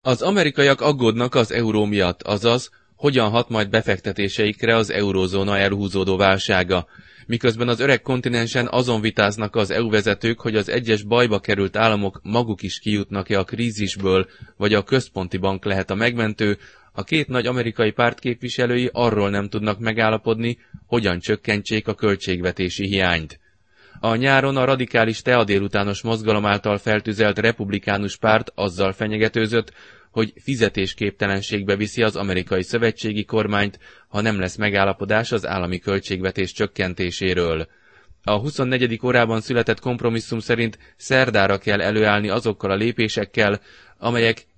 Az amerikaiak aggódnak az euró miatt, azaz, hogyan hat majd befektetéseikre az eurózóna elhúzódó válsága, miközben az öreg kontinensen azon vitáznak az EU vezetők, hogy az egyes bajba került államok maguk is kijutnak-e a krízisből, vagy a központi bank lehet a megmentő, a két nagy amerikai párt képviselői arról nem tudnak megállapodni, hogyan csökkentsék a költségvetési hiányt. A nyáron a radikális tea délutános mozgalom által feltüzelt republikánus párt azzal fenyegetőzött, hogy fizetésképtelenségbe viszi az amerikai szövetségi kormányt, ha nem lesz megállapodás az állami költségvetés csökkentéséről. A 24. órában született kompromisszum szerint szerdára kell előállni azokkal a lépésekkel, amelyek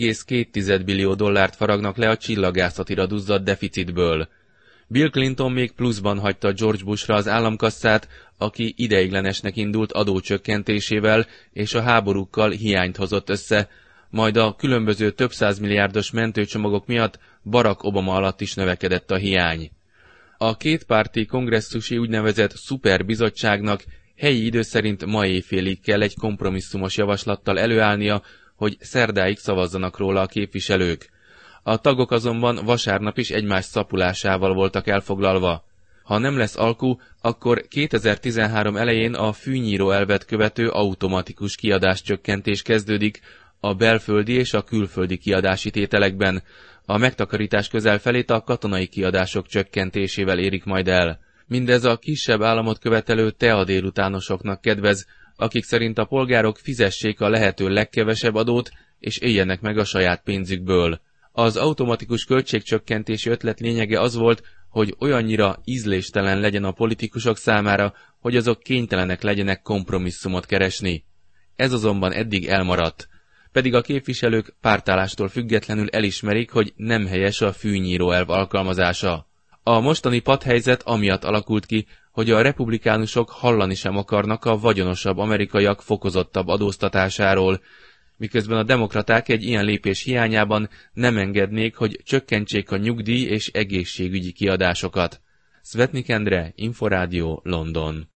1,2 billió dollárt faragnak le a csillagászatira duzzadt deficitből. Bill Clinton még pluszban hagyta George Bushra az államkasszát, aki ideiglenesnek indult adócsökkentésével és a háborúkkal hiányt hozott össze, majd a különböző több százmilliárdos mentőcsomagok miatt Barack Obama alatt is növekedett a hiány. A kétpárti kongresszusi úgynevezett szuperbizottságnak helyi idő szerint ma éjfélig kell egy kompromisszumos javaslattal előállnia, hogy szerdáig szavazzanak róla a képviselők. A tagok azonban vasárnap is egymás szapulásával voltak elfoglalva. Ha nem lesz alkú, akkor 2013 elején a fűnyíró elvet követő automatikus kiadáscsökkentés kezdődik a belföldi és a külföldi kiadási tételekben. A megtakarítás közel felét a katonai kiadások csökkentésével érik majd el. Mindez a kisebb államot követelő tea délutánosoknak kedvez, akik szerint a polgárok fizessék a lehető legkevesebb adót, és éljenek meg a saját pénzükből. Az automatikus költségcsökkentési ötlet lényege az volt, hogy olyannyira ízléstelen legyen a politikusok számára, hogy azok kénytelenek legyenek kompromisszumot keresni. Ez azonban eddig elmaradt. Pedig a képviselők pártállástól függetlenül elismerik, hogy nem helyes a fűnyíró elv alkalmazása. A mostani patthelyzet amiatt alakult ki, hogy a republikánusok hallani sem akarnak a vagyonosabb amerikaiak fokozottabb adóztatásáról, miközben a demokraták egy ilyen lépés hiányában nem engednék, hogy csökkentsék a nyugdíj és egészségügyi kiadásokat. Szvetnik Endre, Inforádió, London.